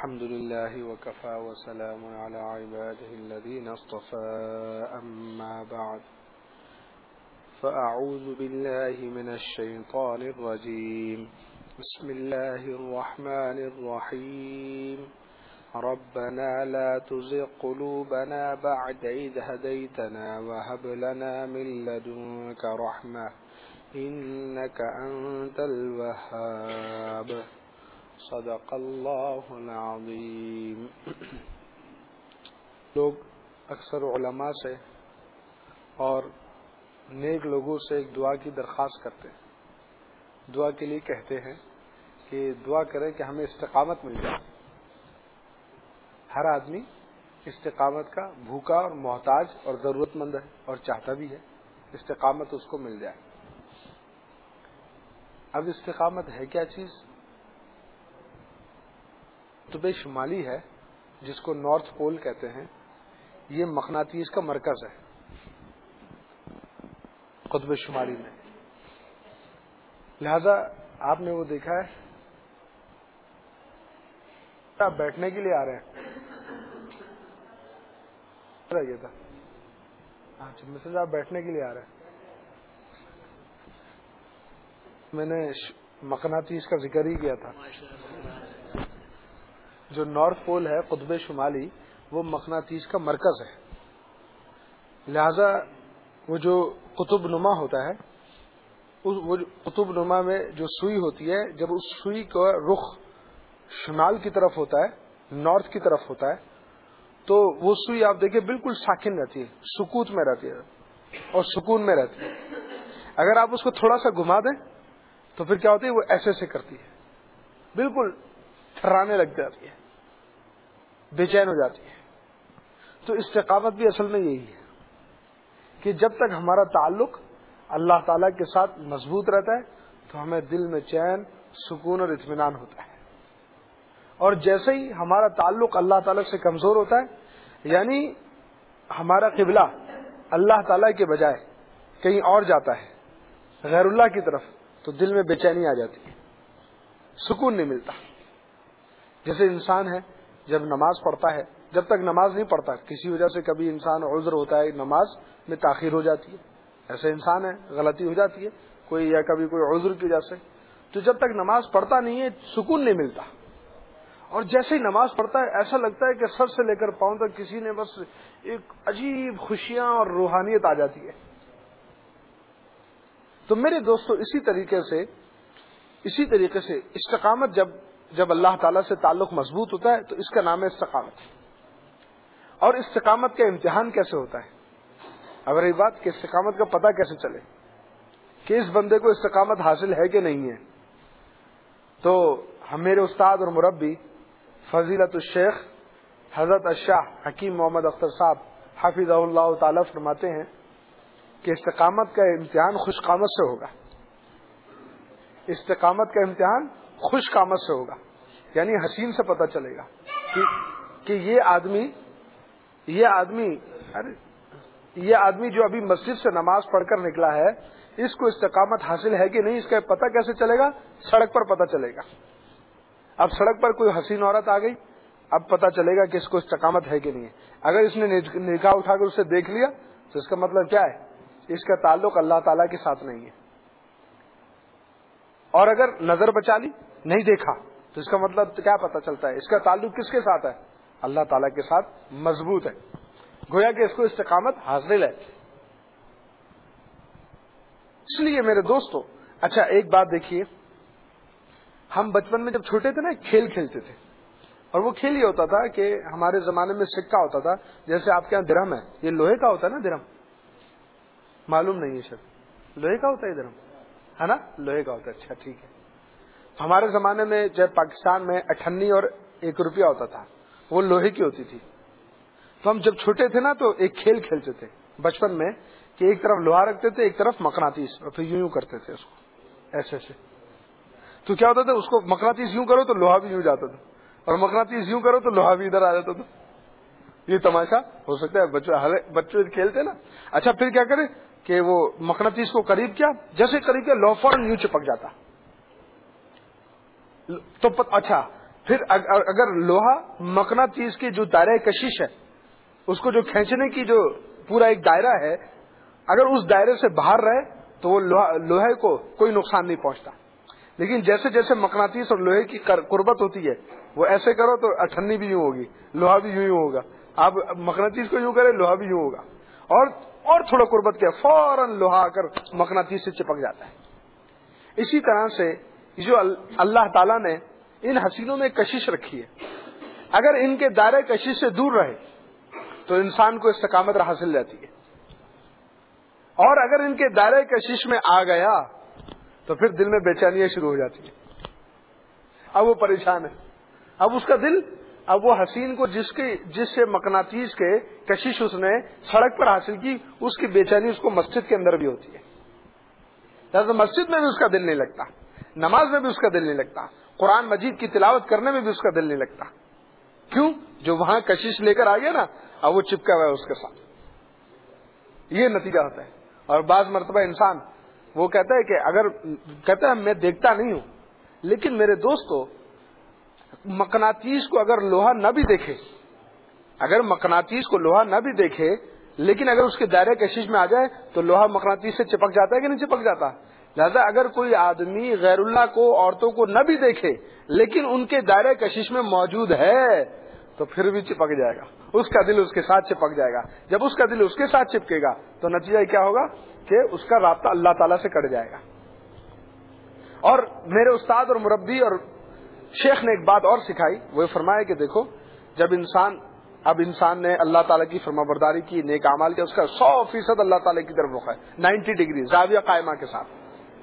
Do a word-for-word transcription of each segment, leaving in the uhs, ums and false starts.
الحمد لله وكفى وسلام على عباده الذين اصطفى أما بعد فأعوذ بالله من الشيطان الرجيم بسم الله الرحمن الرحيم ربنا لا تزغ قلوبنا بعد إذ هديتنا وهب لنا من لدنك رحمة إنك أنت الوهاب صدق اللہ العظیم. لوگ اکثر علماء سے اور نیک لوگوں سے ایک دعا کی درخواست کرتے ہیں. دعا کے لیے کہتے ہیں کہ دعا کریں کہ ہمیں استقامت مل جائے. ہر آدمی استقامت کا بھوکا اور محتاج اور ضرورت مند ہے اور چاہتا بھی ہے استقامت اس کو مل جائے. اب استقامت ہے کیا چیز؟ قطب شمالی ہے جس کو نارتھ پول کہتے ہیں. یہ مقناطیس کا مرکز ہے قطب شمالی میں. لہذا آپ نے وہ دیکھا ہے آپ بیٹھنے کے لیے آ رہے ہیں. یہ تھا اچھا مسز آپ بیٹھنے کے لیے آ رہے ہیں. میں نے مقناطیس کا ذکر ہی کیا تھا. جو نارتھ پول ہے قطب شمالی وہ مقناطیس کا مرکز ہے. لہذا وہ جو قطب نما ہوتا ہے وہ قطب نما میں جو سوئی ہوتی ہے جب اس سوئی کا رخ شمال کی طرف ہوتا ہے نارتھ کی طرف ہوتا ہے تو وہ سوئی آپ دیکھیں بالکل ساکن رہتی ہے سکوت میں رہتی ہے اور سکون میں رہتی ہے. اگر آپ اس کو تھوڑا سا گھما دیں تو پھر کیا ہوتی ہے وہ ایسے سے کرتی ہے بالکل تھرانے لگ جاتی ہے بے چین ہو جاتی ہے. تو استقامت بھی اصل میں یہی ہے کہ جب تک ہمارا تعلق اللہ تعالیٰ کے ساتھ مضبوط رہتا ہے تو ہمیں دل میں چین سکون اور اطمینان ہوتا ہے. اور جیسے ہی ہمارا تعلق اللہ تعالیٰ سے کمزور ہوتا ہے یعنی ہمارا قبلہ اللہ تعالیٰ کے بجائے کہیں اور جاتا ہے غیر اللہ کی طرف تو دل میں بے چینی آ جاتی ہے سکون نہیں ملتا. جیسے انسان ہے جب نماز پڑھتا ہے جب تک نماز نہیں پڑھتا کسی وجہ سے کبھی انسان عذر ہوتا ہے نماز میں تاخیر ہو جاتی ہے ایسے انسان ہے غلطی ہو جاتی ہے کوئی یا کبھی کوئی عذر کی وجہ سے تو جب تک نماز پڑھتا نہیں ہے سکون نہیں ملتا. اور جیسے ہی نماز پڑھتا ہے ایسا لگتا ہے کہ سر سے لے کر پاؤں تک کسی نے بس ایک عجیب خوشیاں اور روحانیت آ جاتی ہے. تو میرے دوستو اسی طریقے سے اسی طریقے سے استقامت جب جب اللہ تعالیٰ سے تعلق مضبوط ہوتا ہے تو اس کا نام ہے استقامت. اور استقامت کا امتحان کیسے ہوتا ہے؟ اگر یہ بات کہ استقامت کا پتہ کیسے چلے کہ اس بندے کو استقامت حاصل ہے کہ نہیں ہے تو ہم میرے استاد اور مربی فضیلت الشیخ حضرت الشاہ حکیم محمد اختر صاحب حفظہ اللہ تعالیٰ فرماتے ہیں کہ استقامت کا امتحان خوش قامت سے ہوگا. استقامت کا امتحان خوش قامت سے ہوگا یعنی حسین سے پتہ چلے گا کہ, کہ یہ آدمی یہ آدمی ارے یہ آدمی جو ابھی مسجد سے نماز پڑھ کر نکلا ہے اس کو استقامت حاصل ہے کہ نہیں. اس کا پتہ کیسے چلے گا؟ سڑک پر پتہ چلے گا. اب سڑک پر کوئی حسین عورت آ گئی اب پتہ چلے گا کہ اس کو استقامت ہے کہ نہیں ہے. اگر اس نے نگاہ اٹھا کر اسے دیکھ لیا تو اس کا مطلب کیا ہے اس کا تعلق اللہ تعالیٰ کے ساتھ نہیں ہے. اور اگر نظر بچا لی نہیں دیکھا تو اس کا مطلب کیا پتہ چلتا ہے اس کا تعلق کس کے ساتھ ہے اللہ تعالیٰ کے ساتھ مضبوط ہے. گویا کہ اس کو استقامت حاصل ہے. اس لیے میرے دوستو اچھا ایک بات دیکھیے ہم بچپن میں جب چھوٹے تھے نا کھیل کھیلتے تھے اور وہ کھیل یہ ہوتا تھا کہ ہمارے زمانے میں سکہ ہوتا تھا جیسے آپ کے یہاں درہم ہے یہ لوہے کا ہوتا ہے نا درہم معلوم نہیں ہے شاید لوہے کا ہوتا ہے درہم ہے نا لوہے کا ہوتا ہے. اچھا ٹھیک ہے. ہمارے زمانے میں جب پاکستان میں اٹھنی اور ایک روپیہ ہوتا تھا وہ لوہے کی ہوتی تھی. تو ہم جب چھوٹے تھے نا تو ایک کھیل کھیلتے تھے بچپن میں کہ ایک طرف لوہا رکھتے تھے ایک طرف مقناطیس اور پھر یوں یوں کرتے تھے اس کو ایسے ایسے. تو کیا ہوتا تھا اس کو مقناطیس یوں کرو تو لوہا بھی یوں جاتا تھا اور مقناطیس یوں کرو تو لوہا بھی ادھر آ جاتا تھا. یہ تماشا ہو سکتا ہے بچے بچے کھیلتے نا. اچھا پھر کیا کرے کہ وہ مقناطیس کو قریب کیا جیسے قریب کیا لوہ فوراً یوں چپک جاتا. تو اچھا پھر اگر لوہا مقناطیس کی جو دائرہ کشش ہے، اس کو جو کھینچنے کی جو پورا ایک دائرہ ہے، اگر اس دائرے سے باہر رہے تو وہ لوہے کو کوئی نقصان نہیں پہنچتا. لیکن جیسے جیسے مقناطیس اور لوہے کی قربت ہوتی ہے، وہ ایسے کرو تو اٹھنی بھی یوں ہوگی، لوہا بھی یوں ہی ہوگا. آپ مقناطیس کو یوں کرے، لوہا بھی یوں ہوگا. اور اور تھوڑا قربت کیا، فوراً لوہا آ کر مقناطیس سے چپک جاتا ہے. اسی طرح سے جو اللہ تعالیٰ نے ان حسینوں میں کشش رکھی ہے، اگر ان کے دائرے کشش سے دور رہے تو انسان کو استقامت حاصل رہتی ہے، اور اگر ان کے دائرے کشش میں آ گیا تو پھر دل میں بے چینیاں شروع ہو جاتی ہیں. اب وہ پریشان ہے، اب اس کا دل، اب وہ حسین کو جس کے جس سے مقناطیس کے کشش اس نے سڑک پر حاصل کی، اس کی بے چینی اس کو مسجد کے اندر بھی ہوتی ہے. لہٰذا مسجد میں بھی اس کا دل نہیں لگتا، نماز میں بھی اس کا دل نہیں لگتا، قرآن مجید کی تلاوت کرنے میں بھی اس کا دل نہیں لگتا. کیوں؟ جو وہاں کشش لے کر آ گیا نا، اب وہ چپکا ہوا ہے اس کے ساتھ. یہ نتیجہ ہوتا ہے. اور بعض مرتبہ انسان وہ کہتا ہے کہ اگر کہتا ہے میں دیکھتا نہیں ہوں، لیکن میرے دوستو مقناطیس کو اگر لوہا نہ بھی دیکھے، اگر مقناطیس کو لوہا نہ بھی دیکھے لیکن اگر اس کے دائرے کشش میں آ جائے تو لوہا مقناطیس سے چپک جاتا ہے کہ نہیں چپک جاتا. لہذا اگر کوئی آدمی غیر اللہ کو، عورتوں کو نہ بھی دیکھے لیکن ان کے دائرے کشش میں موجود ہے تو پھر بھی چپک جائے گا، اس کا دل اس کے ساتھ چپک جائے گا. جب اس کا دل اس کے ساتھ چپکے گا تو نتیجہ کیا ہوگا کہ اس کا رابطہ اللہ تعالیٰ سے کٹ جائے گا. اور میرے استاد اور مربی اور شیخ نے ایک بات اور سکھائی، وہ فرمایا کہ دیکھو جب انسان اب انسان نے اللہ تعالیٰ کی فرما برداری کی، نیک اعمال کیا، اس کا سو فیصد اللہ تعالیٰ کی طرف رخ ہے، نائنٹی ڈگری زاویہ قائمہ کے ساتھ.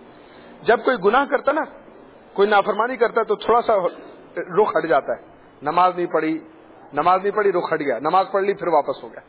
جب کوئی گناہ کرتا نا، کوئی نافرمانی کرتا ہے تو تھوڑا سا رخ ہٹ جاتا ہے. نماز نہیں پڑھی نماز نہیں پڑھی رخ ہٹ گیا، نماز پڑھ لی پھر واپس ہو گیا.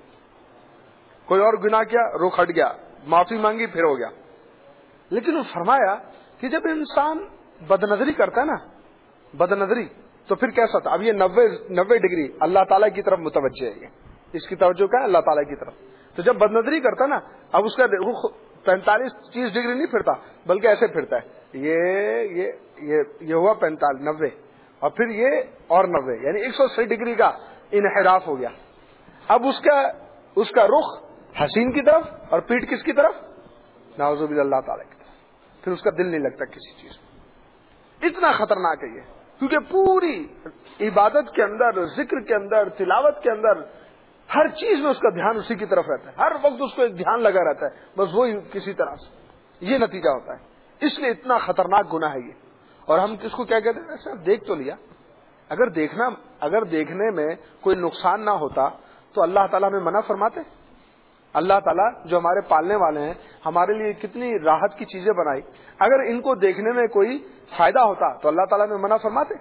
کوئی اور گناہ کیا، رخ ہٹ گیا، معافی مانگی پھر ہو گیا. لیکن وہ فرمایا کہ جب انسان بد نظری کرتا ہے نا، بد نظری تو پھر کیسا تھا. اب یہ نوے نوے ڈگری اللہ تعالیٰ کی طرف متوجہ ہے، اس کی توجہ کیا ہے اللہ تعالیٰ کی طرف. تو جب بد نظری کرتا نا، اب اس کا رخ پینتالیس تیس ڈگری نہیں پھرتا بلکہ ایسے پھرتا ہے، یہ یہ یہ یہ ہوا پینتالیس نوے اور پھر یہ اور نوے، یعنی ایک سو اسی ڈگری کا انحراف ہو گیا. اب اس کا اس کا رخ حسین کی طرف اور پیٹھ کس کی طرف، نعوذ باللہ اللہ تعالیٰ کی طرف. پھر اس کا دل نہیں لگتا کسی چیز میں. اتنا خطرناک ہے یہ، کیونکہ پوری عبادت کے اندر، ذکر کے اندر، تلاوت کے اندر، ہر چیز میں اس کا دھیان اسی کی طرف رہتا ہے. ہر وقت اس کو ایک دھیان لگا رہتا ہے، بس وہی کسی طرح سے. یہ نتیجہ ہوتا ہے. اس لیے اتنا خطرناک گناہ ہے یہ. اور ہم کس کو کیا کہتے ہیں، ایسا دیکھ تو لیا. اگر دیکھنا اگر دیکھنے میں کوئی نقصان نہ ہوتا تو اللہ تعالیٰ ہمیں منع فرماتے. اللہ تعالیٰ جو ہمارے پالنے والے ہیں، ہمارے لیے کتنی راحت کی چیزیں بنائی، اگر ان کو دیکھنے میں کوئی فائدہ ہوتا تو اللہ تعالیٰ ہمیں منع فرماتے.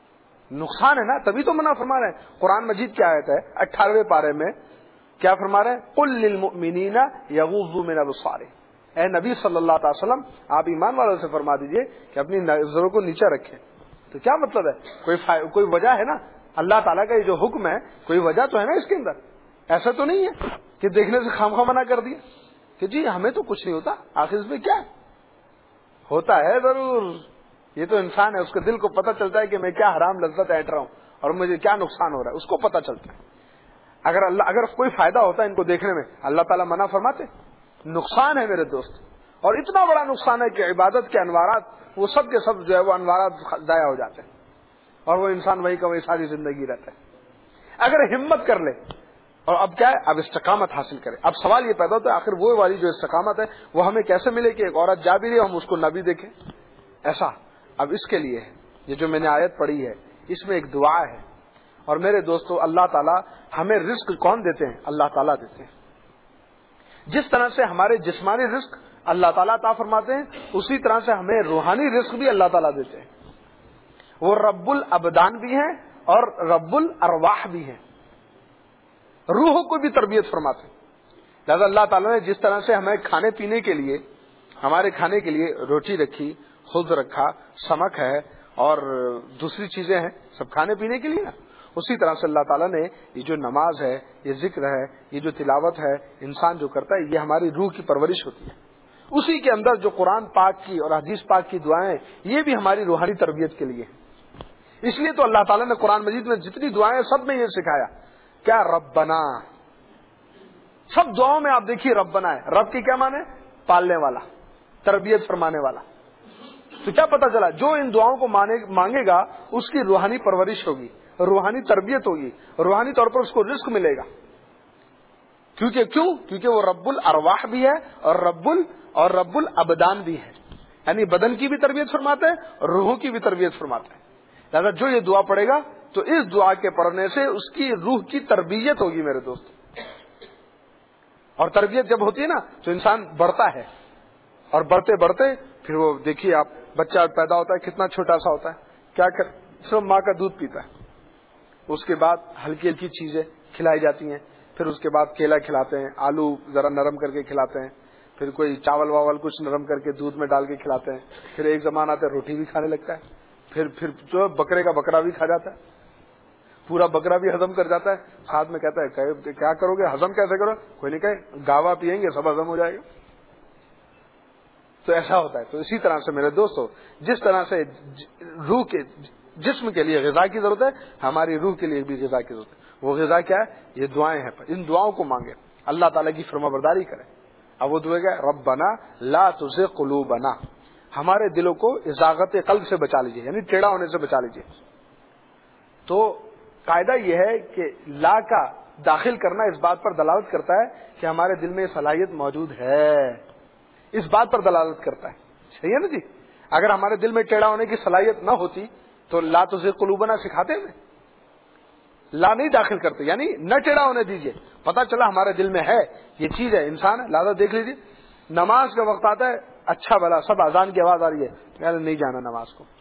نقصان ہے نا، تبھی تو منع فرما رہے ہیں. قرآن مجید کیا آیت ہے اٹھارہویں پارے میں، کیا فرما رہے ہیں، قل للمؤمنین یغضوا من ابصارہم. اے نبی صلی اللہ علیہ وسلم، آپ ایمان والوں سے فرما دیجئے کہ اپنی نظروں کو نیچے رکھیں. تو کیا مطلب ہے، کوئی فا... کوئی وجہ ہے نا، اللہ تعالیٰ کا یہ جو حکم ہے کوئی وجہ تو ہے نا اس کے اندر. ایسا تو نہیں ہے کہ دیکھنے سے خام خواہ منع کر دیا کہ جی ہمیں تو کچھ نہیں ہوتا. آخر اس میں کیا ہوتا ہے، ضرور یہ تو انسان ہے، اس کے دل کو پتہ چلتا ہے کہ میں کیا حرام لذت ایٹ رہا ہوں اور مجھے کیا نقصان ہو رہا ہے، اس کو پتہ چلتا ہے. اگر اللہ اگر کوئی فائدہ ہوتا ہے ان کو دیکھنے میں، اللہ تعالیٰ منع فرماتے. نقصان ہے میرے دوست، اور اتنا بڑا نقصان ہے کہ عبادت کے انوارات وہ سب کے سب جو ہے وہ انوارات ضائع ہو جاتے ہیں اور وہ انسان وہی کا وہی ساری زندگی رہتا ہے. اگر ہمت کر لے اور اب کیا ہے، اب استقامت حاصل کرے. اب سوال یہ پیدا ہوتا ہے آخر وہ والی جو استقامت ہے وہ ہمیں کیسے ملے کہ ایک عورت جا بھی رہی ہم اس کو نہ بھی دیکھیں. ایسا اب اس کے لیے یہ جو میں نے آیت پڑھی ہے اس میں ایک دعا ہے. اور میرے دوستو اللہ تعالیٰ ہمیں رزق کون دیتے ہیں، اللہ تعالیٰ دیتے ہیں. جس طرح سے ہمارے جسمانی رزق اللہ تعالیٰ عطا فرماتے ہیں، اسی طرح سے ہمیں روحانی رزق بھی اللہ تعالیٰ دیتے ہیں. وہ رب الابدان بھی ہیں اور رب الارواح بھی ہیں، روحوں کو بھی تربیت فرماتے ہیں. لہذا اللہ تعالیٰ نے جس طرح سے ہمیں کھانے پینے کے لیے، ہمارے کھانے کے لیے روٹی رکھی، خود رکھا، سمک ہے اور دوسری چیزیں ہیں، سب کھانے پینے کے لیے نا، اسی طرح سے اللہ تعالیٰ نے یہ جو نماز ہے، یہ ذکر ہے، یہ جو تلاوت ہے انسان جو کرتا ہے، یہ ہماری روح کی پرورش ہوتی ہے. اسی کے اندر جو قرآن پاک کی اور حدیث پاک کی دعائیں، یہ بھی ہماری روحانی تربیت کے لیے. اس لیے تو اللہ تعالیٰ نے قرآن مجید میں جتنی دعائیں ہیں سب میں یہ سکھایا کیا ربنا. سب دعاؤں میں آپ دیکھیے ربنا ہے. رب کی کیا معنی؟ پالنے والا، تربیت فرمانے والا. تو کیا پتا چلا جو ان دعاؤں کو مانگے گا اس کی روحانی پرورش ہوگی، روحانی تربیت ہوگی، روحانی طور پر اس کو رزق ملے گا. کیونکہ کیوں کیونکہ وہ رب الارواح بھی ہے اور رب ال اور رب الابدان بھی ہے، یعنی بدن کی بھی تربیت فرماتا ہے اور روحوں کی بھی تربیت فرماتا ہے. لہٰذا جو یہ دعا پڑھے گا تو اس دعا کے پڑھنے سے اس کی روح کی تربیت ہوگی میرے دوست. اور تربیت جب ہوتی ہے نا تو انسان بڑھتا ہے، اور بڑھتے بڑھتے پھر وہ دیکھیے آپ بچہ پیدا ہوتا ہے کتنا چھوٹا سا ہوتا ہے، کیا کر صرف ماں کا دودھ پیتا ہے. اس کے بعد ہلکی ہلکی چیزیں کھلائی جاتی ہیں، پھر اس کے بعد کیلا کھلاتے ہیں، آلو ذرا نرم کر کے کھلاتے ہیں، پھر کوئی چاول واول کچھ نرم کر کے دودھ میں ڈال کے کھلاتے ہیں. پھر ایک زمانہ آتا ہے روٹی بھی کھانے لگتا ہے، پھر پھر جو بکرے کا بکرا بھی کھا جاتا ہے، پورا بکرا بھی ہضم کر جاتا ہے. ساتھ میں کہتا ہے کیا کرو گے، ہضم کیسے کرو؟ کوئی نہیں کہے گاوا پیئیں گے سب ہضم ہو جائے گا. تو ایسا ہوتا ہے. تو اسی طرح سے میرے دوستو جس طرح سے روح کے جسم کے لیے غذا کی ضرورت ہے ہماری روح کے لیے بھی غذا کی ضرورت ہے. وہ غذا کیا ہے؟ یہ دعائیں ہیں. ان دعاؤں کو مانگے، اللہ تعالیٰ کی فرما برداری کریں. اب وہ دعا کیا ہے؟ ربنا لا تزغ قلوبنا، ہمارے دلوں کو ازاغت قلب سے بچا لیجیے، یعنی ٹیڑھا ہونے سے بچا لیجیے. تو قاعدہ یہ ہے کہ لا کا داخل کرنا اس بات پر دلالت کرتا ہے کہ ہمارے دل میں صلاحیت موجود ہے، اس بات پر دلالت کرتا ہے. صحیح ہے نا جی؟ اگر ہمارے دل میں ٹیڑھا ہونے کی صلاحیت نہ ہوتی تو لا تزغ قلوبنا سکھاتے ہیں، لا نہیں داخل کرتے، یعنی نہ ٹیڑھا ہونے دیجئے. پتا چلا ہمارے دل میں ہے یہ چیز ہے، انسان ہے. لہٰذا دیکھ لیجیے نماز کا وقت آتا ہے، اچھا بھلا سب اذان کی آواز آ رہی ہے، نہیں جانا نماز کو.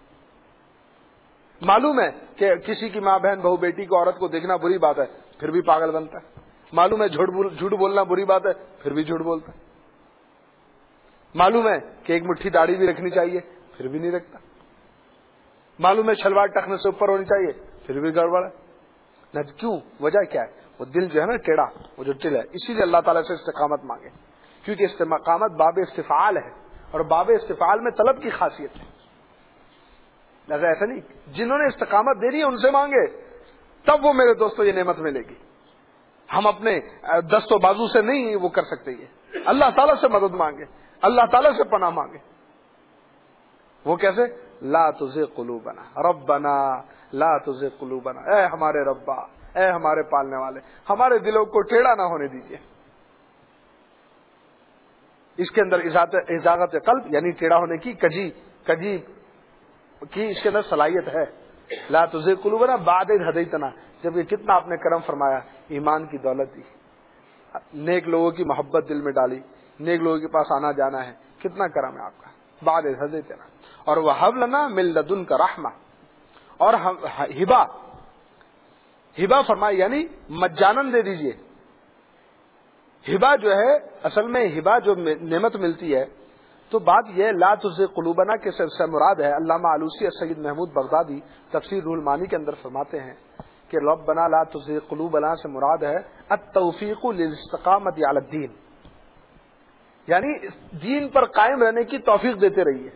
معلوم ہے کہ کسی کی ماں بہن بہو بیٹی کو عورت کو دیکھنا بری بات ہے، پھر بھی پاگل بنتا ہے. معلوم ہے جھوٹ بول جھوٹ بولنا بری بات ہے، پھر بھی جھوٹ بولتا ہے. معلوم ہے کہ ایک مٹھی داڑھی بھی رکھنی چاہیے، پھر بھی نہیں رکھتا. معلوم ہے شلوار ٹخنے سے اوپر ہونی چاہیے، پھر بھی گڑبڑ ہے. نہ کیوں؟ وجہ کیا ہے؟ وہ دل جو ہے نا ٹیڑھا، وہ جو ٹل ہے. اسی لیے اللہ تعالیٰ سے استقامت مانگے، کیونکہ استقامت باب استفعال ہے، اور باب استفعال میں طلب کی خاصیت ہے. لہذا ایسا نہیں، جنہوں نے استقامت دینی ہے ان سے مانگے، تب وہ میرے دوستو یہ نعمت ملے گی. ہم اپنے دست و بازو سے نہیں وہ کر سکتے. یہ اللہ تعالیٰ سے مدد مانگے، اللہ تعالیٰ سے پناہ مانگے. وہ کیسے؟ لا تزغ قلوبنا ربنا لا تزغ قلوبنا، اے ہمارے ربا، اے ہمارے پالنے والے، ہمارے دلوں کو ٹیڑھا نہ ہونے دیجیے. اس کے اندر ازاغت قلب یعنی ٹیڑھا ہونے کی کجی کجی کی اس کے اندر صلاحیت ہے. لا تزغ قلوبنا بعد اذ ہدیتنا، جب یہ کتنا آپ نے کرم فرمایا، ایمان کی دولت دی، نیک لوگوں کی محبت دل میں ڈالی، نیک لوگوں کے پاس آنا جانا ہے، کتنا کرم ہے آپ کا. بعد اذ ہدیتنا، اور وہب لنا من لدنک رحمہ، اور ہبا ہبا فرمائی یعنی مجانن دے دیجئے. ہبا جو ہے اصل میں ہبا جو نعمت ملتی ہے، تو بات یہ لا تزغ قلوبنا کے سے مراد ہے. علامہ آلوسی سید محمود بغدادی تفسیر روح المعانی کے اندر فرماتے ہیں کہ ربنا لا تزغ قلوبنا سے مراد ہے التوفیق للاستقامت علی الدین، یعنی دین پر قائم رہنے کی توفیق دیتے رہیے.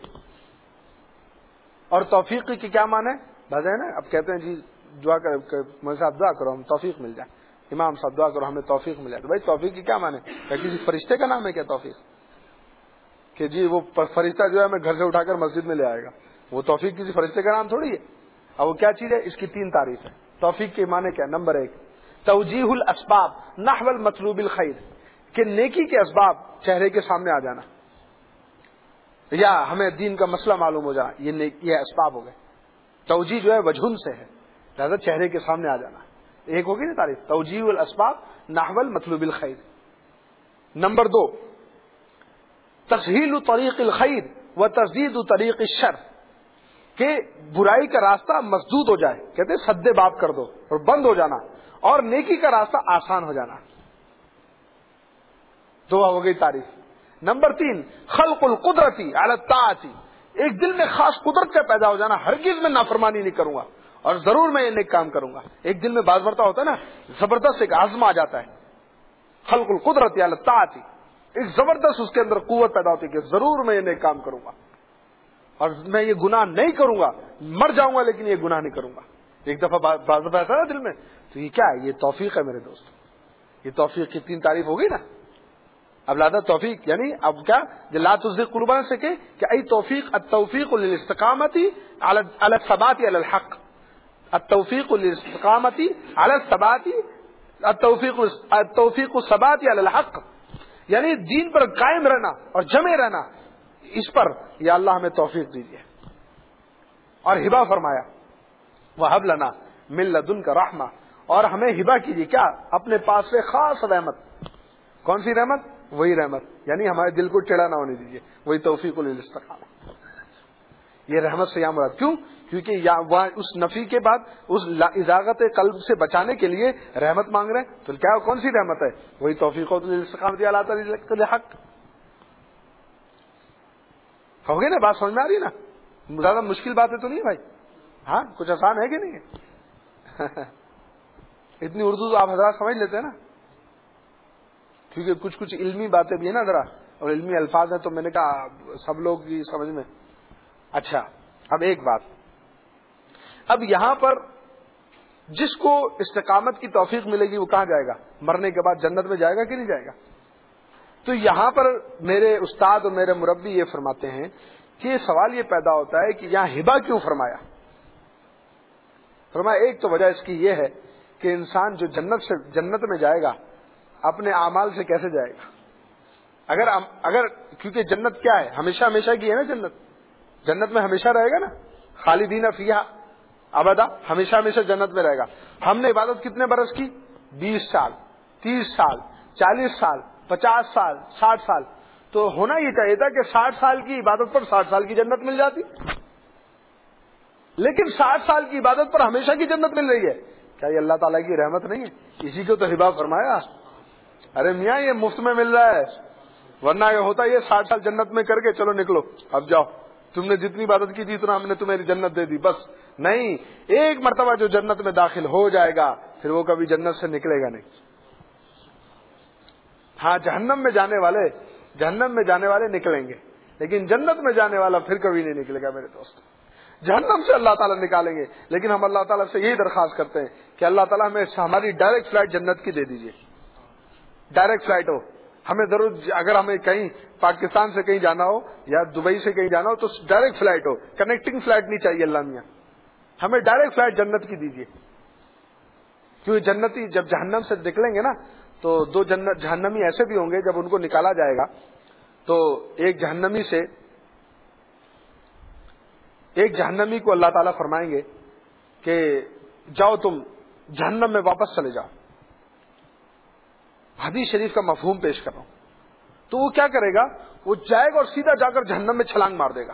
اور توفیق کی کیا معنی ہے؟ بس ہے نا، اب کہتے ہیں جی دعا کر مجھے صاحب دعا کرو ہم توفیق مل جائے، امام صاحب دعا کرو ہمیں توفیق مل جائے. تو بھائی توفیق کی کیا معنی ہے؟ کیا کسی فرشتے کا نام ہے کیا توفیق؟ کہ جی وہ فرشتہ جو ہے ہمیں گھر سے اٹھا کر مسجد میں لے آئے گا، وہ توفیق کسی فرشتے کا نام تھوڑی ہے. اب وہ کیا چیز ہے؟ اس کی تین تعریف ہے. توفیق کے معنی کیا؟ نمبر ایک توجیہ الاسباب نحو المطلوب الخیر، کہ نیکی کے اسباب چہرے کے سامنے آ جانا، یا ہمیں دین کا مسئلہ معلوم ہو جانا، یہ یہ اسباب ہو گئے. توجیہ جو ہے وجہن سے ہے، لہذا چہرے کے سامنے آ جانا. ایک ہوگی نا تعریف، توجیہ الاسباب نحو المطلوب الخیر. نمبر دو تسہیل طریق الخیر و تسدید طریق الشر، کہ برائی کا راستہ مسدود ہو جائے، کہتے ہیں سد باب کر دو اور بند ہو جانا، اور نیکی کا راستہ آسان ہو جانا. دعا ہو گئی تعریف. نمبر تین خلق القدرتی علی الطاعت، ایک دل میں خاص قدرت کا پیدا ہو جانا، ہرگز میں نافرمانی نہیں کروں گا اور ضرور میں یہ نیک کام کروں گا. ایک دل میں باز برتا ہوتا ہے نا، زبردست ایک عزم آ جاتا ہے. خلق القدرتی علی الطاعت، ایک زبردست اس کے اندر قوت پیدا ہوتی ہے کہ ضرور میں یہ نیک کام کروں گا. اور میں یہ گناہ نہیں کروں گا, مر جاؤں گا لیکن یہ گناہ نہیں کروں گا. ایک دفعہ بعض دفعہ ایسا نا دل میں, تو یہ کیا ہے؟ یہ توفیق ہے میرے دوست. یہ توفیق کی تین تعریف ہو گئی نا. اب لادا توفیق یعنی اب کیا لا تزغ قلوبنا سے کہ ای توفیق التوفیق للاستقامت علی الثبات علی الحق, التوفیق للاستقامت علی الثبات, التوفیق التوفیق الثبات علی الحق, یعنی دین پر قائم رہنا اور جمے رہنا, اس پر یا اللہ ہمیں توفیق دیجیے. اور ہبہ فرمایا وہب لنا من لدنک رحمہ, اور ہمیں ہبہ کیجیے کیا اپنے پاس سے خاص رحمت. کون سی رحمت؟ وہی رحمت, یعنی ہمارے دل کو ٹیڑھا نہ ہونے دیجیے, وہی توفیق للاستقامہ. یہ رحمت سے یہاں مراد کیوں؟ کیونکہ وہاں اس نفی کے بعد اس ازاغت قلب سے بچانے کے لیے رحمت مانگ رہے ہیں, تو کیا کون سی رحمت ہے؟ وہی توفیق للاستقامت علی طریق الحق. ہو گئی نا بات, سمجھ میں آ رہی نا؟ زیادہ مشکل باتیں تو نہیں بھائی, ہاں کچھ آسان ہے کہ نہیں ہے؟ اتنی اردو تو آپ حضرات سمجھ لیتے ہیں نا, کیونکہ کچھ کچھ علمی باتیں بھی ہیں نا ذرا, اور علمی الفاظ ہیں, تو میں نے کہا سب لوگ کی سمجھ میں. اچھا اب ایک بات, اب یہاں پر جس کو استقامت کی توفیق ملے گی وہ کہاں جائے گا؟ مرنے کے بعد جنت میں جائے گا کہ نہیں جائے گا؟ تو یہاں پر میرے استاد اور میرے مربی یہ فرماتے ہیں کہ سوال یہ پیدا ہوتا ہے کہ یہاں ہبہ کیوں فرمایا؟ فرمایا ایک تو وجہ اس کی یہ ہے کہ انسان جو جنت سے جنت میں جائے گا اپنے اعمال سے کیسے جائے گا؟ اگر اگر کیونکہ جنت کیا ہے؟ ہمیشہ ہمیشہ کی ہے نا جنت. جنت میں ہمیشہ رہے گا نا, خالدین فیہا ابدا, ہمیشہ ہمیشہ جنت میں رہے گا. ہم نے عبادت کتنے برس کی؟ بیس سال, تیس سال, چالیس سال, پچاس سال, ساٹھ سال. تو ہونا یہ چاہیے تھا کہ ساٹھ سال کی عبادت پر ساٹھ سال کی جنت مل جاتی, لیکن ساٹھ سال کی عبادت پر ہمیشہ کی جنت مل رہی ہے. کیا یہ اللہ تعالیٰ کی رحمت نہیں ہے؟ اسی کو تو ہبہ فرمایا. ارے میاں یہ مفت میں مل رہا ہے, ورنہ یہ ہوتا یہ ساٹھ سال جنت میں کر کے چلو نکلو اب جاؤ, تم نے جتنی عبادت کی تھی اتنا ہم نے تمہیں جنت دے دی بس. نہیں, ایک مرتبہ جو جنت میں داخل ہو جائے گا پھر وہ کبھی جنت سے نکلے گا نہیں. ہاں جہنم میں جانے والے جہنم میں جانے والے نکلیں گے, لیکن جنت میں جانے والا پھر کبھی نہیں نکلے گا میرے دوست. جہنم سے اللہ تعالیٰ نکالیں گے, لیکن ہم اللہ تعالیٰ سے یہی درخواست کرتے ہیں کہ اللہ تعالیٰ ہمیں ہماری ڈائریکٹ فلائٹ جنت کی دے دیجیے. ڈائریکٹ فلائٹ ہو, ہمیں ضرور اگر ہمیں کہیں پاکستان سے کہیں جانا ہو یا دبئی سے کہیں جانا ہو تو ڈائریکٹ فلائٹ ہو, کنیکٹنگ فلائٹ نہیں چاہیے. اللہ میاں ہمیں ڈائریکٹ فلائٹ جنت کی دیجیے, کیونکہ جنتی جب جہنم سے نکلیں گے نا تو دو جنت جہنمی ایسے بھی ہوں گے جب ان کو نکالا جائے گا تو ایک جہنمی سے ایک جہنمی کو اللہ تعالیٰ فرمائیں گے کہ جاؤ تم جہنم میں واپس چلے جاؤ. حدیث شریف کا مفہوم پیش کر رہا ہوں. تو وہ کیا کرے گا؟ وہ جائے گا اور سیدھا جا کر جہنم میں چھلانگ مار دے گا.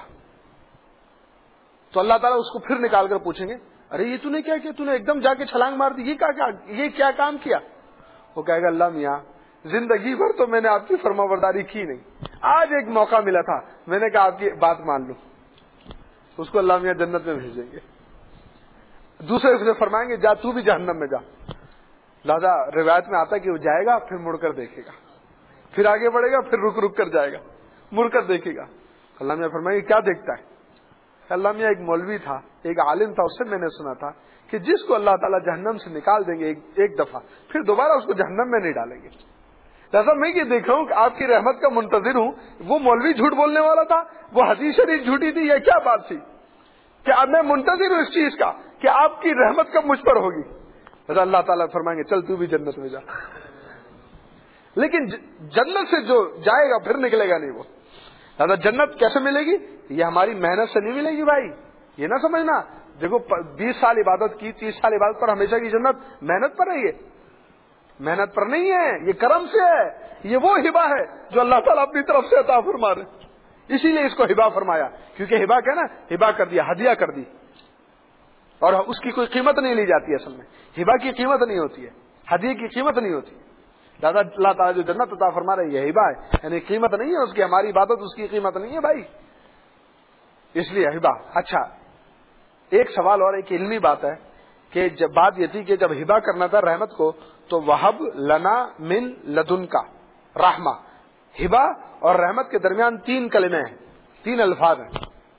تو اللہ تعالیٰ اس کو پھر نکال کر پوچھیں گے ارے یہ تو نے کیا کیا, تو نے ایک دم جا کے چھلانگ مار دی, یہ کیا یہ کیا کام کیا؟ وہ کہے گا اللہ میاں زندگی بھر تو میں نے آپ کی فرما برداری کی نہیں, آج ایک موقع ملا تھا میں نے کہا آپ کی بات مان لوں. اس کو اللہ میاں جنت میں بھیجیں گے. دوسرے سے فرمائیں گے جا تو بھی جہنم میں جا. لہذا روایت میں آتا ہے کہ وہ جائے گا پھر مڑ کر دیکھے گا, پھر آگے بڑھے گا, پھر رک رک کر جائے گا, مڑ کر دیکھے گا. اللہ میاں فرمائیں گے کیا دیکھتا ہے؟ اللہ میاں ایک مولوی تھا, ایک عالم تھا, اس سے میں نے سنا تھا کہ جس کو اللہ تعالیٰ جہنم سے نکال دیں گے ایک دفعہ پھر دوبارہ اس کو جہنم میں نہیں ڈالیں گے. لہٰذا میں یہ دیکھ رہا ہوں کہ آپ کی رحمت کا منتظر ہوں. وہ مولوی جھوٹ بولنے والا تھا, وہ حدیث شریف جھوٹی تھی, یہ کیا بات تھی کہ اب میں منتظر ہوں اس چیز کا کہ آپ کی رحمت کب مجھ پر ہوگی. لہٰذا اللہ تعالیٰ فرمائیں گے چل تو بھی جنت میں جا. لیکن جنت سے جو جائے گا پھر نکلے گا نہیں وہ. لہٰذا جنت کیسے ملے گی؟ یہ ہماری محنت سے نہیں ملے گی بھائی, یہ نہ سمجھنا. دیکھو بیس سال عبادت کی, تیس سال عبادت پر ہمیشہ کی جنت محنت پر ہے, یہ محنت پر نہیں ہے, یہ کرم سے ہے. یہ وہ ہبہ ہے جو اللہ تعالیٰ اپنی طرف سے عطا فرما رہے, اسی لیے اس کو ہبہ فرمایا. کیونکہ ہبہ کیا نا, ہبہ کر دیا, ہدیہ کر دی, اور اس کی کوئی قیمت نہیں لی جاتی. اصل میں ہبہ کی قیمت نہیں ہوتی ہے, ہدیے کی قیمت نہیں ہوتی. دادا اللہ تعالیٰ جو جنت عطا فرما رہے یہ ہبہ ہے, یعنی قیمت نہیں ہے اس کی, ہماری عبادت اس کی قیمت نہیں ہے بھائی, اس لیے ہبہ. اچھا ایک سوال اور ایک علمی بات ہے کہ جب بات یہ تھی کہ جب ہبہ کرنا تھا رحمت کو تو وہب لنا من لدن کا رحمہ, ہبہ اور رحمت کے درمیان تین کلمے ہیں, تین الفاظ ہیں.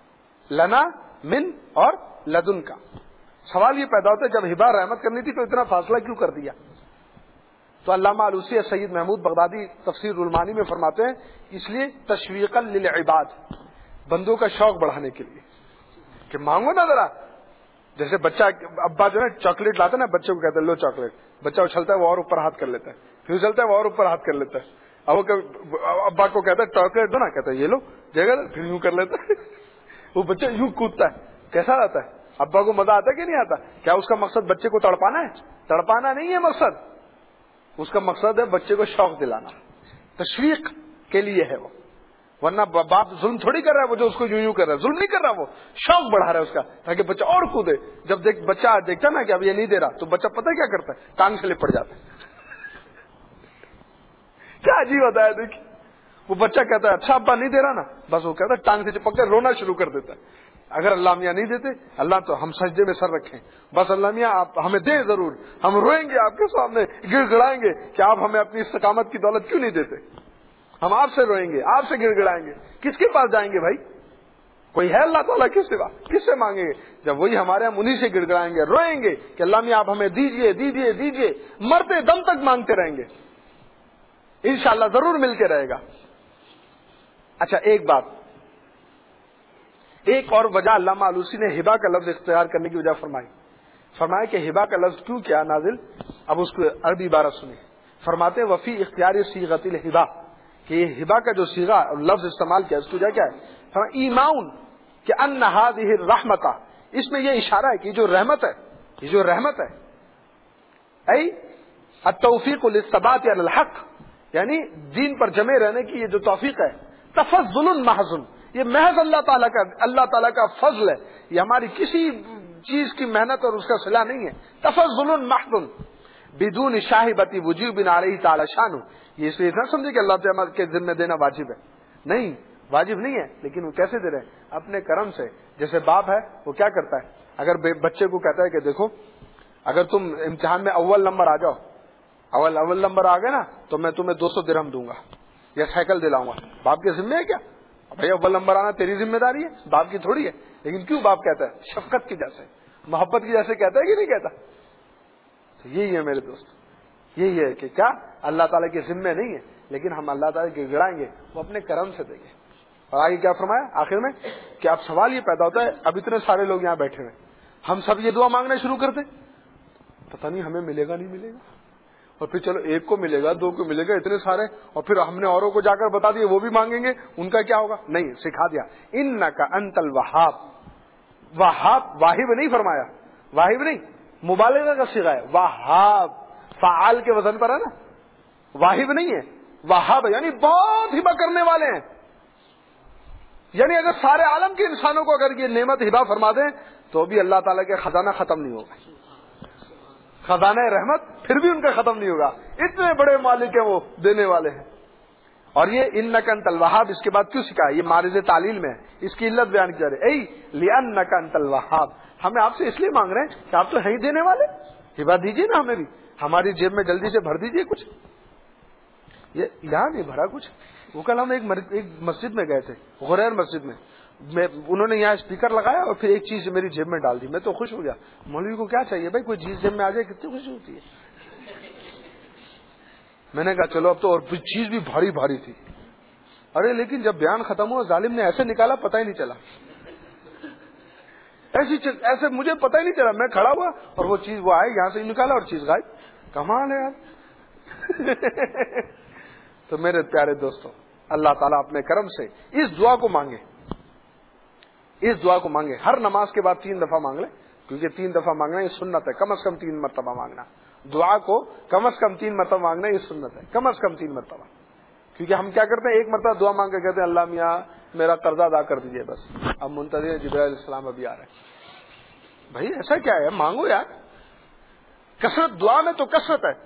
لنا من اور لدن کا. سوال یہ پیدا ہوتا ہے جب ہبہ رحمت کرنی تھی تو اتنا فاصلہ کیوں کر دیا؟ تو علامہ علوسی سید محمود بغدادی تفسیر المعانی میں فرماتے ہیں اس لیے تشویقا للعباد، بندوں کا شوق بڑھانے کے لیے کہ مانگو نا ذرا. جیسے بچہ ابا جو ہے چاکلیٹ لاتا ہے نا، بچے کو کہتے ہیں لو چاکلیٹ، بچہ اچھلتا ہے وہ اور اوپر ہاتھ کر لیتا ہے، پھر اچھلتا ہے وہ اور اوپر ہاتھ کر لیتا ہے. اب وہ ابا کو کہتا ہے چاکلیٹ دو نا، کہتا ہے یہ لو، جگہ پھر یوں کر لیتا ہے. وہ بچہ یوں کودتا ہے. کیسا رہتا ہے؟ ابا کو مزہ آتا ہے کہ نہیں آتا؟ کیا اس کا مقصد بچے کو تڑپانا ہے؟ تڑپانا نہیں ہے مقصد، اس کا مقصد ہے بچے کو شوق دلانا، تشویق کے لیے ہے وہ. ورنہ باپ ظلم تھوڑی کر رہا ہے، وہ جو اس کو یوں یوں کر رہا ہے ظلم نہیں کر رہا، وہ شوق بڑھا رہا ہے اس کا تاکہ بچہ اور کودے. جب دیکھ بچہ دیکھتا نا کہ اب یہ نہیں دے رہا تو بچہ پتہ کیا کرتا ہے؟ ٹانگ سے لپٹ جاتا ہے. کیا عجیب ہوتا ہے. دیکھیے وہ بچہ کہتا ہے اچھا ابا نہیں دے رہا نا، بس وہ کہتا ہے ٹانگ سے چپک کر رونا شروع کر دیتا ہے. اگر اللہ میاں نہیں دیتے، اللہ تو ہم سجدے میں سر رکھیں، بس اللہ میاں آپ ہمیں دیں ضرور، ہم روئیں گے آپ کے سامنے، گڑ گڑائیں گے کہ آپ ہمیں اپنی استقامت کی دولت کیوں نہیں دیتے. ہم آپ سے روئیں گے، آپ سے گڑ گڑائیں گے. کس کے پاس جائیں گے بھائی؟ کوئی ہے اللہ تعالیٰ کے سوا؟ کس سے مانگیں گے؟ جب وہی ہمارے ہم انہی سے گڑ گڑائیں گے، روئیں گے کہ اللہ میاں آپ ہمیں دیجئے دیجئے دیجئے، مرتے دم تک مانگتے رہیں گے، انشاءاللہ ضرور مل کے رہے گا. اچھا ایک بات، ایک اور وجہ علامہ علوسی نے ہبہ کا لفظ اختیار کرنے کی وجہ فرمائی. فرمایا کہ ہبہ کا لفظ کیوں کیا نازل؟ اب اس کو عربی عبارت سنیں. فرماتے ہیں وفی اختیار صیغۃ الہبہ، کہ یہ ہبہ کا جو صیغہ لفظ استعمال کیا اس کی وجہ کیا ہے؟ ایماؤن کہ ان ہذہ الرحمۃ، اس میں یہ اشارہ ہے کہ جو رحمت ہے، یہ جو رحمت ہے ای التوفیق للثبات علی الحق، یعنی دین پر جمے رہنے کی یہ جو توفیق ہے، تفضل محض، یہ محض اللہ تعالیٰ کا اللہ تعالیٰ کا فضل ہے، یہ ہماری کسی چیز کی محنت اور اس کا صلہ نہیں ہے. تفضل محض بدون شاہبۃ وجوب علیہ تعالی شان. یہ اس لیے نہ سمجھے کہ اللہ تعالیٰ کے ذمہ دینا واجب ہے، نہیں واجب نہیں ہے، لیکن وہ کیسے دے رہے ہیں؟ اپنے کرم سے. جیسے باپ ہے وہ کیا کرتا ہے، اگر بچے کو کہتا ہے کہ دیکھو اگر تم امتحان میں اول نمبر آ جاؤ، اول اول نمبر آ گئے نا تو میں تمہیں دو سو درہم دوں گا یا سائیکل دلاؤں گا. باپ کے ذمہ ہے کیا؟ بھائی اول نمبر آنا تیری ذمہ داری ہے، باپ کی تھوڑی ہے. لیکن کیوں باپ کہتا ہے؟ شفقت کی جیسے، محبت کی جیسے کہتا ہے کہ نہیں کہتا؟ تو یہی ہے میرے دوست، یہی ہے کہ کیا اللہ تعالیٰ کے ذمہ نہیں ہے، لیکن ہم اللہ تعالیٰ کے گڑائیں گے، وہ اپنے کرم سے دیں گے. اور آگے کیا فرمایا آخر میں کہ اب سوال یہ پیدا ہوتا ہے، اب اتنے سارے لوگ یہاں بیٹھے ہوئے، ہم سب یہ دعا مانگنا شروع کرتے، پتہ نہیں ہمیں ملے گا نہیں ملے گا، اور پھر چلو ایک کو ملے گا، دو کو ملے گا، اتنے سارے، اور پھر ہم نے اوروں کو جا کر بتا دیے وہ بھی مانگیں گے، ان کا کیا ہوگا؟ نہیں، سکھا دیا انک انت الوہاب. وہاب واہب نہیں فرمایا، واہب نہیں، مبالغہ کا صیغہ ہے. وہاب فعال کے وزن پر ہے نا، واہب نہیں ہے، وہاب یعنی بہت ہبہ کرنے والے ہیں. یعنی اگر سارے عالم کے انسانوں کو اگر یہ نعمت ہبہ فرما دیں تو بھی اللہ تعالیٰ کے خزانہ ختم نہیں ہوگا، خزانہ رحمت پھر بھی ان کا ختم نہیں ہوگا. اتنے بڑے مالک ہیں وہ، دینے والے ہیں. اور یہ انک انت الوہاب اس کے بعد کیوں سکھایا؟ یہ معرض تعلیل میں ہے، اس کی علت بیان کی جا رہی ہے. ای لانک انت الوہاب، ہمیں آپ سے اس لیے مانگ رہے ہیں کہ آپ تو ہیں ہی دینے والے، ہبہ دیجیے نا ہمیں بھی، ہماری جیب میں جلدی سے بھر دیجیے کچھ. یہ یہاں نہیں بھرا کچھ. وہ کل ہم ایک مسجد میں گئے تھے، غریر مسجد میں، میں انہوں نے یہاں اسپیکر لگایا اور پھر ایک چیز میری جیب میں ڈال دی. میں تو خوش ہو گیا، مولوی کو کیا چاہیے بھائی، کوئی چیز جیب میں آ جائے کتنی خوشی ہوتی ہے. میں نے کہا چلو اب تو، اور چیز بھی بھاری بھاری تھی. ارے لیکن جب بیان ختم ہوا ظالم نے ایسے نکالا پتہ ہی نہیں چلا، ایسی ایسے مجھے پتہ ہی نہیں چلا. میں کھڑا ہوا اور وہ چیز وہ آئے یہاں سے نکالا اور چیز غائب. کمال ہے یار. تو میرے پیارے دوستوں، اللہ تعالیٰ اپنے کرم سے اس دعا کو مانگے، اس دعا کو مانگے. ہر نماز کے بعد تین دفعہ مانگ لیں، کیونکہ تین دفعہ مانگنا یہ سنت ہے، کم از کم تین مرتبہ مانگنا. دعا کو کم از کم تین مرتبہ مانگنا یہ سنت ہے، کم از کم تین مرتبہ. کیونکہ ہم کیا کرتے ہیں، ایک مرتبہ دعا مانگ کے کہتے ہیں اللہ میاں میرا قرضہ ادا کر دیجیے، بس اب منتظر جبرائیل علیہ السلام ابھی آ رہے ہیں. بھائی ایسا کیا ہے، مانگو یار. کثرت دعا میں تو کثرت ہے.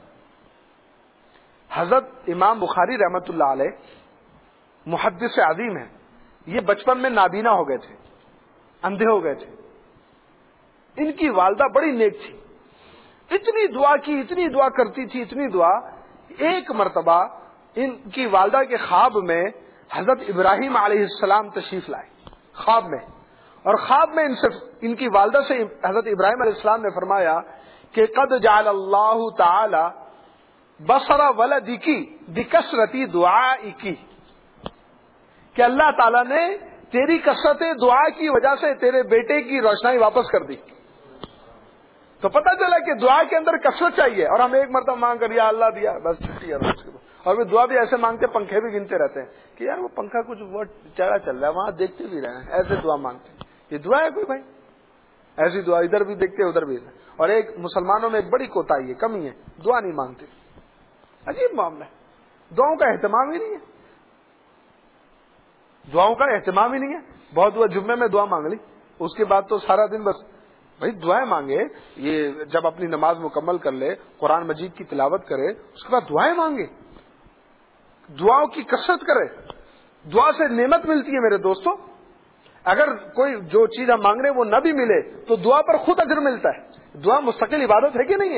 حضرت امام بخاری رحمت اللہ علیہ محدث عظیم ہیں، یہ بچپن میں نابینا ہو گئے تھے، اندھے ہو گئے تھے. ان کی والدہ بڑی نیک تھی، اتنی دعا کی، اتنی دعا کرتی تھی، اتنی دعا. ایک مرتبہ ان کی والدہ کے خواب میں حضرت ابراہیم علیہ السلام تشریف لائے خواب میں، اور خواب میں ان سے ان کی والدہ سے حضرت ابراہیم علیہ السلام نے فرمایا کہ قد جعل اللہ تعالی بصر ولدکی بکثرت دعائکی، کہ اللہ تعالیٰ نے تیری کثرت دعا کی وجہ سے تیرے بیٹے کی روشنائی واپس کر دی. تو پتہ چلا کہ دعا کے اندر کثرت چاہیے، اور ہم ایک مرتبہ مانگ کر یا اللہ دیا بس چھٹی. اور وہ دعا بھی ایسے مانگتے پنکھے بھی گنتے رہتے ہیں کہ یار وہ پنکھا کچھ وہ چڑھا چل رہا ہے وہاں دیکھتے بھی رہے ہیں، ایسے دعا مانگتے ہیں. یہ دعا ہے کوئی بھائی؟ ایسی دعا ادھر بھی دیکھتے ادھر بھی. اور ایک مسلمانوں میں ایک بڑی کوتاہی ہے، کمی ہے، دعا نہیں مانگتے. عجیب معاملہ ہے، دعاؤں کا اہتمام ہی نہیں ہے، دعاؤں کا اہتمام ہی نہیں ہے. بہت ہوا جمعے میں دعا مانگ لی، اس کے بعد تو سارا دن بس بھائی دعائیں مانگے. یہ جب اپنی نماز مکمل کر لے، قرآن مجید کی تلاوت کرے، اس کے بعد دعائیں مانگے، دعاؤں کی کثرت کرے. دعا سے نعمت ملتی ہے میرے دوستو. اگر کوئی جو چیز ہم مانگ رہے ہیں وہ نہ بھی ملے تو دعا پر خود اجر ملتا ہے. دعا مستقل عبادت ہے کہ نہیں ہے؟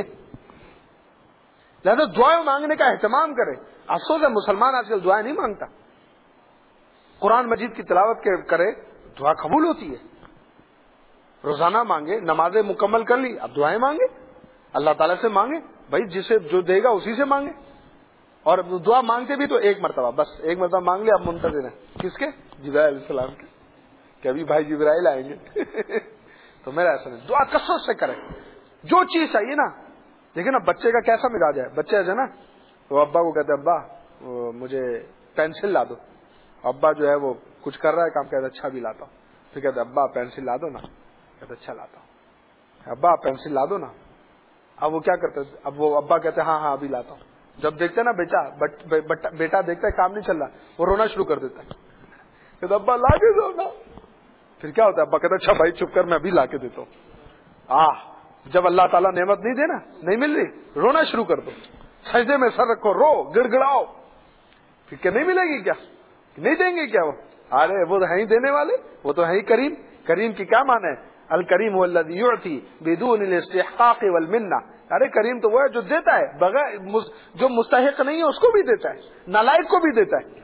لہذا دعائیں مانگنے کا اہتمام کرے. افسوس ہے مسلمان آج کل دعائیں نہیں مانگتا. قرآن مجید کی تلاوت کرے، دعا قبول ہوتی ہے. روزانہ مانگے، نمازیں مکمل کر لی، اب دعائیں مانگے، اللہ تعالیٰ سے مانگے. بھائی جسے جو دے گا اسی سے مانگے. اور دعا مانگتے بھی تو ایک مرتبہ، بس ایک مرتبہ مانگ لیا، اب منتظر ہیں کس کے؟ جبرائیل علیہ السلام کے، کہ ابھی بھائی جبرائیل آئیں گے. تو میرا ایسا نہیں، دعا کثرت سے کرے. جو چیز چاہیے نا، دیکھیں نا بچے کا کیسا مزاج ہے. بچے ایسے نا وہ ابا کو کہتے ابا مجھے پینسل لا دو. ابا جو ہے وہ کچھ کر رہا ہے کام، کہتے اچھا بھی لاتا ہوں. پھر کہتے ابا پینسل لا دو نا، کہتے اچھا لاتا ہوں. ابا پینسل لا دو نا. اب وہ کیا کرتے، اب وہ ابا کہتے ہاں ہاں ابھی لاتا ہوں. جب دیکھتے نا بیٹا بیٹا دیکھتا ہے کام نہیں چل رہا، وہ رونا شروع کر دیتا ہے. کہتے ابا لا کے دو نا. پھر کیا ہوتا ہے، ابا کہتا اچھا بھائی چپ کر میں ابھی لا کے دیتا ہوں. آہ جب اللہ تعالیٰ نعمت نہیں دے نا، نہیں مل رہی، رونا شروع کر دو، سجدے میں سر رکھو، رو گڑ گڑاؤ. پھر کہ نہیں ملے گی کیا، نہیں دیں گے کیا؟ وہ ارے وہ تو ہے ہی دینے والے، وہ تو ہے ہی کریم. کریم کی کیا معنی ہے؟ الکریم هو الذی یعطی بدون الاستحقاق والمنہ. ارے کریم تو وہ ہے جو دیتا ہے بغیر، جو مستحق نہیں ہے اس کو بھی دیتا ہے، نالائق کو بھی دیتا ہے.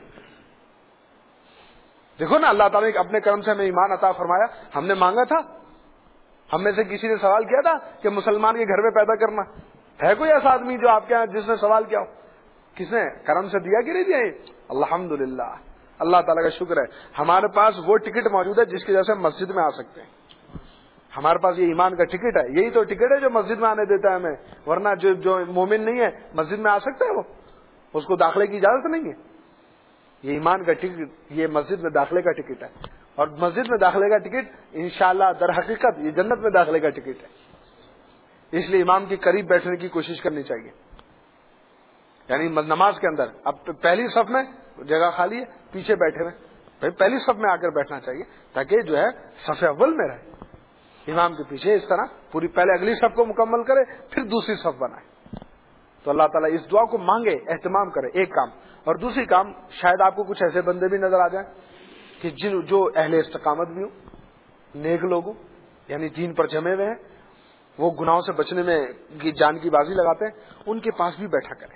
دیکھو نا اللہ تعالیٰ نے اپنے کرم سے ہمیں ایمان عطا فرمایا. ہم نے مانگا تھا؟ ہم میں سے کسی نے سوال کیا تھا کہ مسلمان کے گھر میں پیدا کرنا؟ ہے کوئی ایسا آدمی جو آپ کے یہاں جس نے سوال کیا ہو؟ کس نے کرم سے دیا کہ نہیں دیا؟ الحمدللہ، اللہ تعالیٰ کا شکر ہے ہمارے پاس وہ ٹکٹ موجود ہے جس کی وجہ سے ہم مسجد میں آ سکتے ہیں. ہمارے پاس یہ ایمان کا ٹکٹ ہے، یہی تو ٹکٹ ہے جو مسجد میں آنے دیتا ہے ہمیں. ورنہ جو جو مومن نہیں ہے مسجد میں آ سکتا ہے؟ وہ اس کو داخلے کی اجازت نہیں ہے. یہ ایمان کا ٹکٹ، یہ مسجد میں داخلے کا ٹکٹ ہے. اور مسجد میں داخلے کا ٹکٹ انشاءاللہ در حقیقت یہ جنت میں داخلے کا ٹکٹ ہے. اس لیے امام کے قریب بیٹھنے کی کوشش کرنی چاہیے. یعنی نماز کے اندر اب پہلی صف میں جگہ خالی ہے، پیچھے بیٹھے ہوئے، بھائی پہلی صف میں آ کر بیٹھنا چاہیے تاکہ جو ہے صف اول میں رہے امام کے پیچھے. اس طرح پوری پہلے اگلی صف کو مکمل کرے پھر دوسری صف بنائے. تو اللہ تعالیٰ اس دعا کو مانگے، اہتمام کرے، ایک کام. اور دوسری کام، شاید آپ کو کچھ ایسے بندے بھی نظر آ جائیں کہ جن جو اہل استقامت بھی ہوں، نیک لوگ ہوں، یعنی دین پر جمے ہوئے ہیں، وہ گناہوں سے بچنے میں جان کی بازی لگاتے ہیں، ان کے پاس بھی بیٹھا کریں.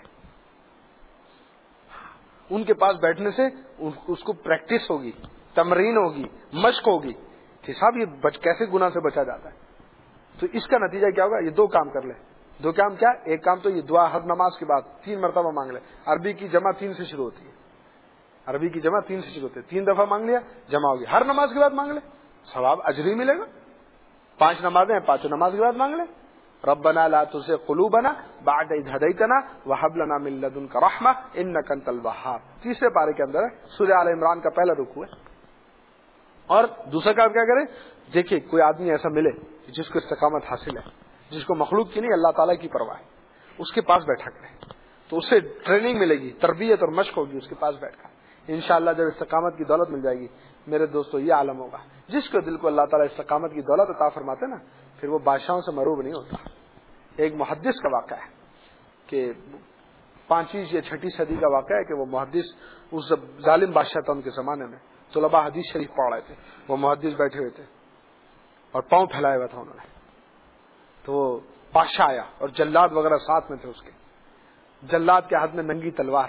ان کے پاس بیٹھنے سے اس کو پریکٹس ہوگی، تمرین ہوگی، مشق ہوگی کہ صاحب یہ بچ کیسے گناہ سے بچا جاتا ہے. تو اس کا نتیجہ کیا ہوگا؟ یہ دو کام کر لے. دو کام کیا؟ ایک کام تو یہ دعا ہر نماز کے بعد تین مرتبہ مانگ لے. عربی کی جمع تین سے شروع ہوتی ہے، عربی کی جمع تین سے شروع ہوتی ہے. تین دفعہ مانگ لیا جمع ہوگی. ہر نماز کے بعد مانگ لے، ثواب اجر ہی ملے گا. پانچ نمازیں ہیں، پانچوں نماز کے بعد مانگ لے. ربنا لا تزغ قلوبنا بعد اذ هديتنا وهب لنا من لدنك رحمة انك انت الوهاب. تیسرے پارے کے اندر ہے، سورہ آل عمران کا پہلا رکوع ہے. اور دوسرا کام کیا کرے؟ دیکھیں کوئی آدمی ایسا ملے جس کو استقامت حاصل ہے، جس کو مخلوق کی نہیں اللہ تعالیٰ کی پرواہ ہے، اس کے پاس بیٹھا کرے تو اس سے ٹریننگ ملے گی، تربیت اور مشق ہوگی اس کے پاس بیٹھ کر. انشاءاللہ جب استقامت کی دولت مل جائے گی میرے دوستو، یہ عالم ہوگا. جس کو دل کو اللہ تعالیٰ استقامت کی دولت عطا فرماتے نا، پھر وہ بادشاہوں سے مروب نہیں ہوتا. ایک محدث کا واقعہ ہے کہ پانچویں یا چھٹی صدی کا واقعہ ہے کہ وہ محدث اس ظالم بادشاہ تھا ان کے زمانے میں، طلباء حدیث شریف پڑھ رہے تھے، وہ محدث بیٹھے ہوئے تھے اور پاؤں پھیلائے ہوا تھا انہوں نے. تو وہ بادشاہ آیا اور جلاد وغیرہ ساتھ میں تھے اس کے. جلاد کے ہاتھ میں ننگی تلوار.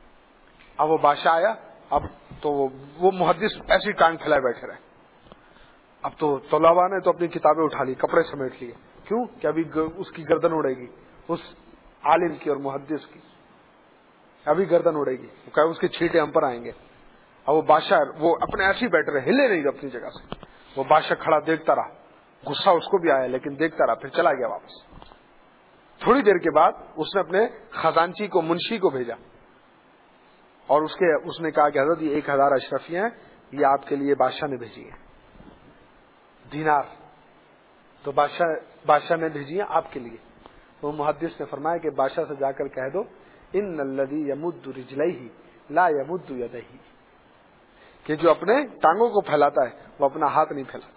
اب وہ بادشاہ آیا، اب تو وہ محدث ایسی ٹانگ پھیلائے بیٹھے رہے. اب تو طلباء نے تو اپنی کتابیں اٹھا لی, کپڑے سمیٹ لیے. کیوں کہ ابھی اس کی گردن اڑے گی, اس عالم کی اور محدث کی ابھی گردن اڑے گی, اس کے چھینٹے ہم پر آئیں گے. اور وہ بادشاہ وہ اپنے ایسے ہی بیٹھ رہے, ہلے نہیں اپنی جگہ سے. وہ بادشاہ کھڑا دیکھتا رہا, غصہ اس کو بھی آیا لیکن دیکھتا رہا, پھر چلا گیا واپس. تھوڑی دیر کے بعد اس نے اپنے خزانچی کو, منشی کو بھیجا, اور اس کے اس نے کہا کہ حضرت یہ ایک ہزار اشرفیاں ہیں, یہ آپ کے لیے بادشاہ نے بھیجی ہیں, دینار. تو بادشاہ بادشاہ نے بھیجی ہیں آپ کے لیے. وہ محدث نے فرمایا کہ بادشاہ سے جا کر کہہ دو ان الذی یمد رجلیہ لا یمد یدیہ, کہ جو اپنے ٹانگوں کو پھیلاتا ہے وہ اپنا ہاتھ نہیں پھیلاتا.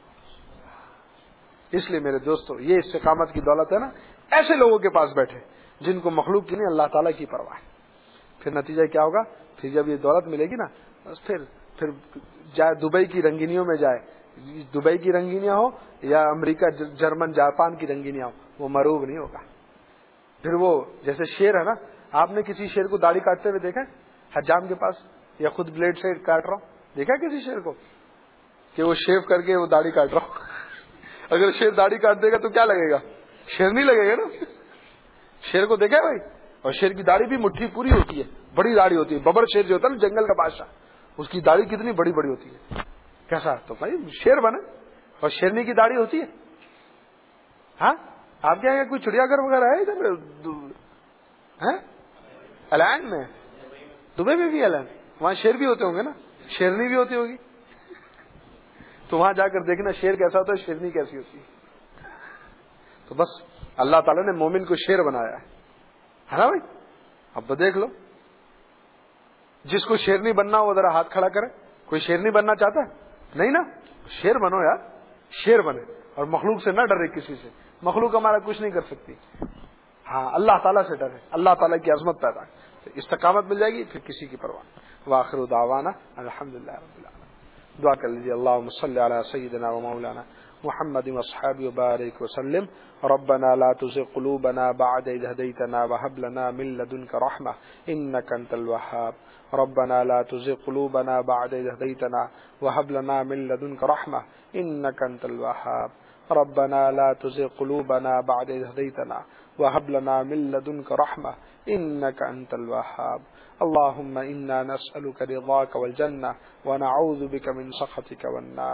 اس لیے میرے دوستو یہ استقامت کی دولت ہے نا, ایسے لوگوں کے پاس بیٹھے جن کو مخلوق کی نہیں اللہ تعالیٰ کی پرواہ ہے. پھر نتیجہ کیا ہوگا, پھر جب یہ دولت ملے گی نا, بس پھر پھر جائے دبئی کی رنگینیوں میں جائے, دبئی کی رنگینیاں ہو یا امریکہ جرمن جاپان کی رنگینیاں ہو, وہ مروب نہیں ہوگا. پھر وہ جیسے شیر ہے نا, آپ نے کسی شیر کو داڑھی کاٹتے ہوئے دیکھا حجام کے پاس, یا خود بلیڈ سے کاٹ رہا ہوں, دیکھا کسی شیر کو کہ وہ شیو کر کے وہ داڑھی کاٹ رہا ہوں؟ اگر شیر داڑھی کاٹ دے گا تو کیا لگے گا, شیر نہیں لگے گا نا. شیر کو دیکھا ہے بھائی, اور شیر کی داڑھی بھی مٹھی پوری ہوتی ہے, بڑی داڑھی ہوتی ہے. ببر شیر جو ہوتا ہے نا جنگل کا بادشاہ, اس کی داڑھی کتنی بڑی بڑی ہوتی ہے. کیسا تو بھائی شیر بنے, اور شیرنی کی داڑھی ہوتی ہے. ہاں آپ کے یہاں کوئی چڑیا گھر وغیرہ ہے ادھر الائن میں؟ دبئی میں بھی الائن, وہاں شیر بھی ہوتے ہوں گے نا, شیرنی بھی ہوتی ہوگی. تو وہاں جا کر دیکھنا شیر کیسا ہوتا ہے, شیرنی کیسی ہوتی ہے. تو بس اللہ تعالیٰ نے مومن کو شیر بنایا ہے نا بھائی. اب تو دیکھ لو, جس کو شیرنی بننا ہو وہ ذرا ہاتھ کھڑا کرے. کوئی شیرنی بننا چاہتا ہے؟ نہیں نا. شیر بنو یار, شیر بنے, اور مخلوق سے نہ ڈرے کسی سے. مخلوق ہمارا کچھ نہیں کر سکتی, ہاں اللہ تعالیٰ سے ڈرے, اللہ تعالیٰ کی عظمت پیدا ہے, استقامت مل جائے گی, پھر کسی کی پرواہ. وآخر دعوانا الحمدللہ رب العالمین. دعا کر لیجیے, اللہم صلی علی سیدنا و مولانا محمد واصحابہ وبارک وسلم. ربنا لا تزغ قلوبنا بعد إذ هديتنا وهب لنا من لدنك رحمة إنك أنت الوهاب. ربنا لا تزغ قلوبنا بعد إذ هديتنا وهب لنا من لدنك رحمة إنك أنت الوهاب. ربنا لا تزغ قلوبنا بعد إذ هديتنا وهب لنا من لدنك رحمة إنك أنت الوهاب. اللهم إنا نسألك رضاك والجنة ونعوذ بك من سخطك والنار.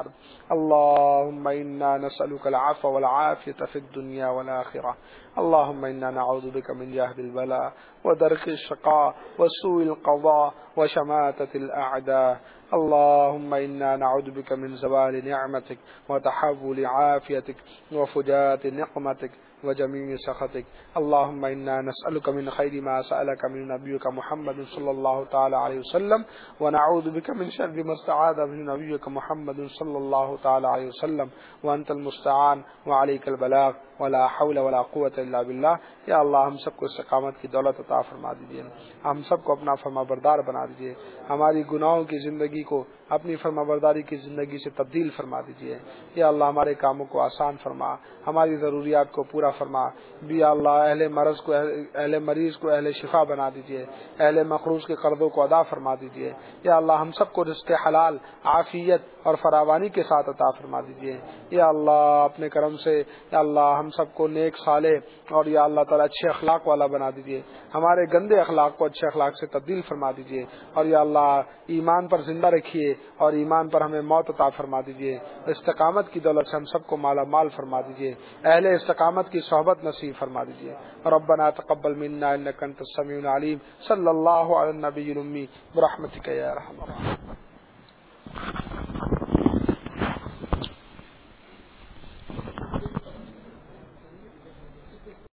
اللهم إنا نسألك العفو والعافية في الدنيا والآخرة. اللهم إنا نعوذ بك من جهد البلاء ودرك الشقاء وسوء القضاء وشماتة الأعداء. اللهم إنا نعوذ بك من زوال نعمتك وتحول عافيتك وفجاءة نقمتك وجميع سخطك. اللهم إنا نسألك من خير ما سألك من نبيك محمد صلى الله تعالى عليه وسلم ونعوذ بك من شر ما استعاذ من نبيك محمد صلى الله تعالى عليه وسلم وأنت المستعان وعليك البلاغ ولا حول ولا قوة إلا بالله. یا اللہ ہم سب کو استقامت کی دولت عطا فرما دیجیے, ہم سب کو اپنا فرما بردار بنا دیجیے, ہماری گناہوں کی زندگی کو اپنی فرما برداری کی زندگی سے تبدیل فرما دیجیے. یا اللہ ہمارے کاموں کو آسان فرما, ہماری ضروریات کو پورا فرما. یا اللہ اہل مرض کو اہل مریض کو اہل شفا بنا دیجیے, اہل مقروض کے قرضوں کو ادا فرما دیجیے. یا اللہ ہم سب کو رزق حلال, عافیت اور فراوانی کے ساتھ عطا فرما دیجیے. یا اللہ اپنے کرم سے یا اللہ ہم سب کو نیک صالح اور یا اللہ تعالی اچھے اخلاق والا بنا دیجیے. ہمارے گندے اخلاق کو اچھے اخلاق سے تبدیل فرما دیجیے. اور یا اللہ ایمان پر زندہ رکھیے اور ایمان پر ہمیں موت عطا فرما دیجیے. استقامت کی دولت سے ہم سب کو مالا مال فرما دیجیے, اہل استقامت کی صحبت نصیب فرما دیجیے. ربنا تقبل منا انك انت السميع العليم. صلی اللہ علی النبی الامی برحمتک یا ارحم الراحمین.